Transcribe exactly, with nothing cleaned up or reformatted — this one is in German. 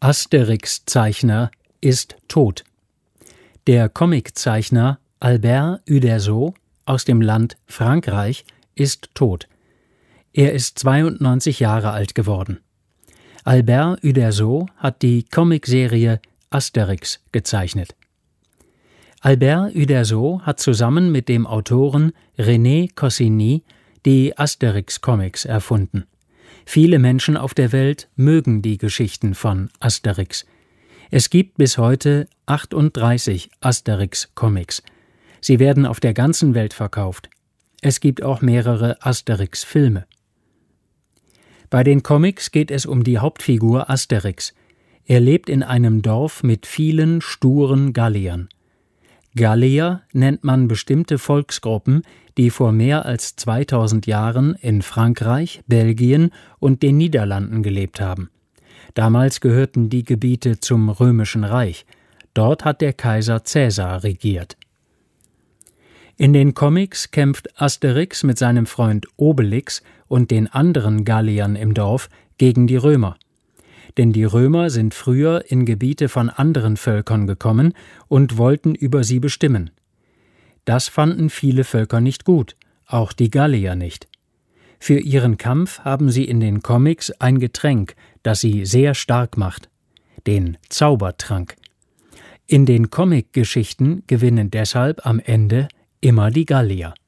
Asterix-Zeichner ist tot. Der Comiczeichner Albert Uderzo aus dem Land Frankreich ist tot. Er ist zweiundneunzig Jahre alt geworden. Albert Uderzo hat die Comicserie Asterix gezeichnet. Albert Uderzo hat zusammen mit dem Autoren René Goscinny die Asterix-Comics erfunden. Viele Menschen auf der Welt mögen die Geschichten von Asterix. Es gibt bis heute achtunddreißig Asterix-Comics. Sie werden auf der ganzen Welt verkauft. Es gibt auch mehrere Asterix-Filme. Bei den Comics geht es um die Hauptfigur Asterix. Er lebt in einem Dorf mit vielen sturen Galliern. Gallier nennt man bestimmte Volksgruppen, die vor mehr als zweitausend Jahren in Frankreich, Belgien und den Niederlanden gelebt haben. Damals gehörten die Gebiete zum Römischen Reich. Dort hat der Kaiser Caesar regiert. In den Comics kämpft Asterix mit seinem Freund Obelix und den anderen Galliern im Dorf gegen die Römer. Denn die Römer sind früher in Gebiete von anderen Völkern gekommen und wollten über sie bestimmen. Das fanden viele Völker nicht gut, auch die Gallier nicht. Für ihren Kampf haben sie in den Comics ein Getränk, das sie sehr stark macht, den Zaubertrank. In den Comic-Geschichten gewinnen deshalb am Ende immer die Gallier.